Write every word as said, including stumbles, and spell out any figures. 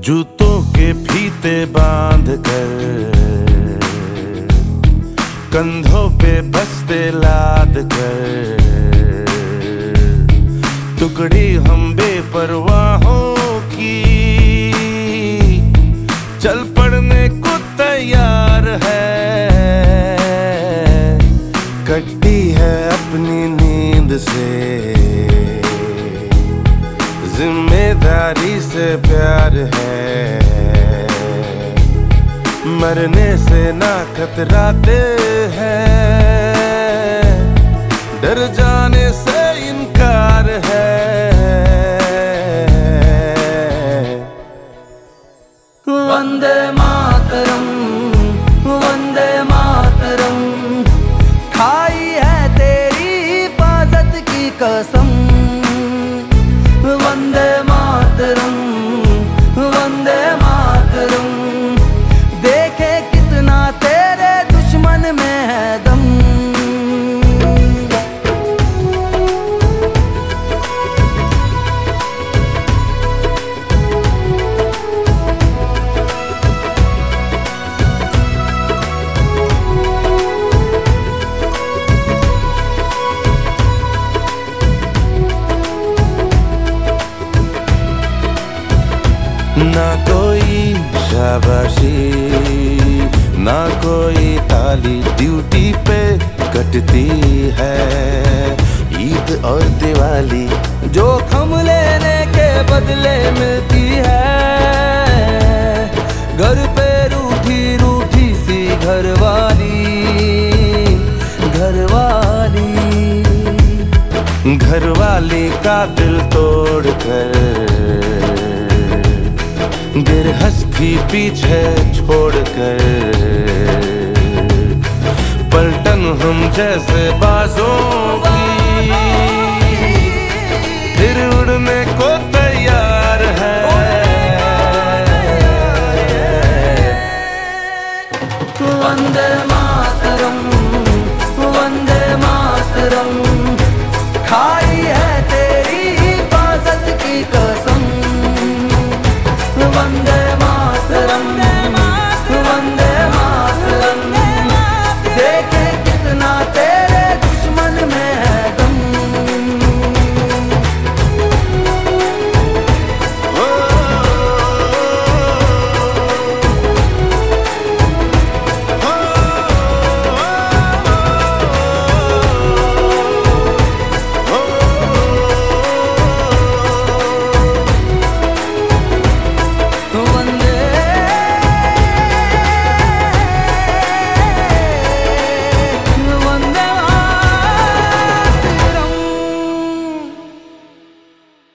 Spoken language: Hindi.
जूतों के फीते बांध कर कंधों पे बस्ते लाद कर टुकड़ी हम बेपरवाहों की चल पड़ने को तैयार है। कट्टी है अपनी नींद से जिम्मेदारी से प्यार है। मरने से ना कतराते हैं, डर जाने से इनकार है। वंदे मातरम, वंदे मातरम, खाई है तेरी हिफाजत की कसम। वंदे मातरम, वंदे मातरम, देखे कितना तेरे दुश्मन में है दम। ना कोई शाबाशी ना कोई ताली ड्यूटी पे कटती है ईद और दिवाली। जोखम लेने के बदले मिलती है घर पे रूठी रूठी सी घरवाली, घरवाली। घरवाली का दिल तोड़ कर गिरहस्थी पीछे छोड़ कर पलटन हम जैसे बाजों की फिर उड़ने को तैयार है। वंदे मातरम, वंदे मातरम, खाई है तेरी हिफाजत की कसम। वंदे मातरम।